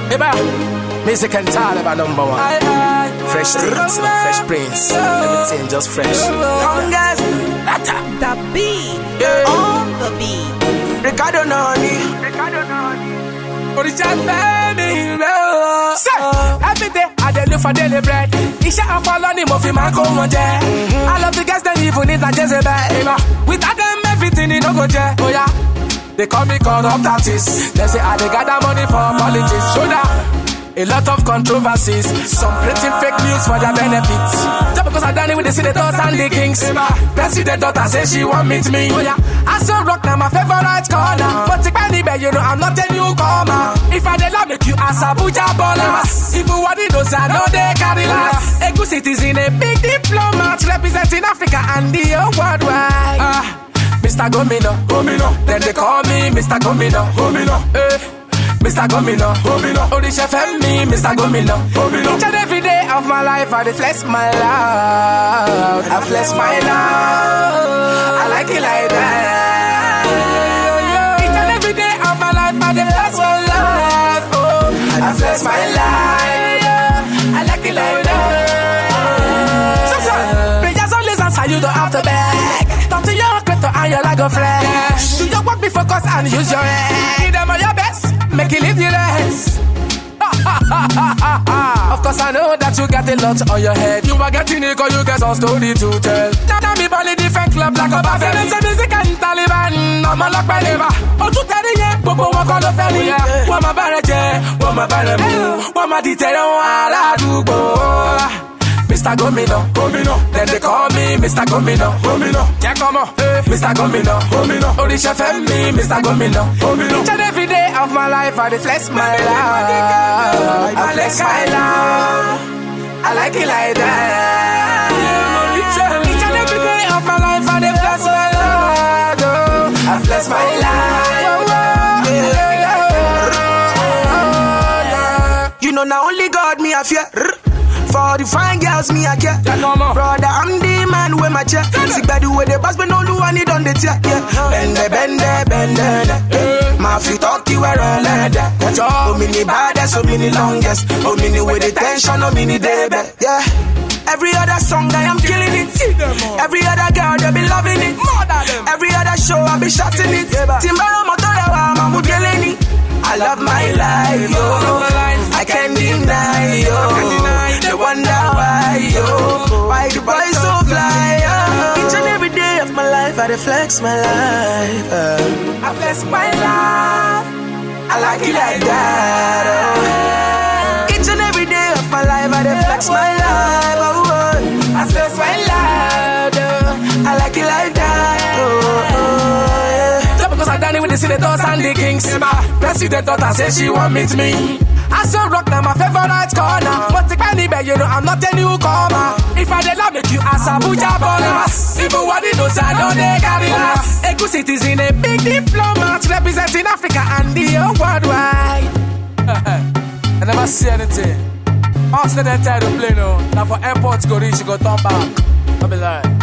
Eba, music and Taliban number one. Fresh streets, fresh prince, everything just fresh. Longest, The beat, yeah. on the beat. Ricardo Noni. Every day I dey look for daily bread. Isha Apollo mo fi man ko won je. I love the guys that even need a Jezebel. Without them everything no go je. Oh yeah, they call me corrupt artist. They say I dey gather money for politics. Shoulder. A lot of controversies, some creating fake news for their benefits. Just because I done it with the senators and the kings. President daughter say she want meet me. Oh yeah, I saw rock now my favorite corner. But if anywhere you know I'm not a newcomer. If I dey love make you as Abuja ballers. If you want it those I know they carry last. A good citizen, a big diplomat representing Africa and the whole worldwide. Mr. Gomino, then they call me Mr. Gomino, Mr. Gomino, Odisha Femi, Mr. Gomino, Each and every day of my life, I flex my love. I flex my love. I like it like that. Each and every day of my life, I flex my love. Oh, I flex my life. I like it like that. Prayers always answer, you don't have to beg. Talk to your creator and your like a flesh. Do your work, be focused and use your head. Give them all your best. Make it live your less. Of course I know that you got a lot on your head. You are getting it cause you get some story to tell. Now me ball different club like a buffet. Say music and Taliban. I'm a lock by never. Oh to tell you, Popo walk on the ferry. One my barrage, one my barrage, one my detail on all do go. Mr. Gomino, then they call me Mr. Gomino, yeah, come on, Mr. Gomino, Odisha Femi, Mr. Gomino, Each and every day of my life, I flex my love, I flex my love, I like it like that. Each and every day of my life, I flex my love, I flex my life. You know now only God me I fear. For the fine girls, me I care. Brother, I'm the man with my chair. See by the way the boss, but no do I need on the chair. Bende. My feet talk you were all leather. Oh, mini baddest, oh, mini longest. Oh, mini with the tension, oh, mini debe. Yeah. Every other song I am killing it. Every other girl, they be loving it. Every other show, I be shouting it. Timbara motora, I'm killing it. I love my life, yo. I can't deny, yo. They wonder why, yo. Why the boys so fly, yo. Each and every day of my life, I flex my life. I flex my life. I like it like that, oh. Each and every day of my life, I flex my life, oh. I flex my life, oh. I like it like that, oh. Because I done it with the senators and the kings. President daughter say she want meet me. I saw rock now my favorite corner. But if anywhere you know I'm not a newcomer. If I dey love make you as Abuja ballers. Even what it knows I know they carry last. A good citizen, a big diplomat representing Africa and the whole worldwide. I never see anything. After that time to play no. Now for airport go reach, go turn back. I'll be like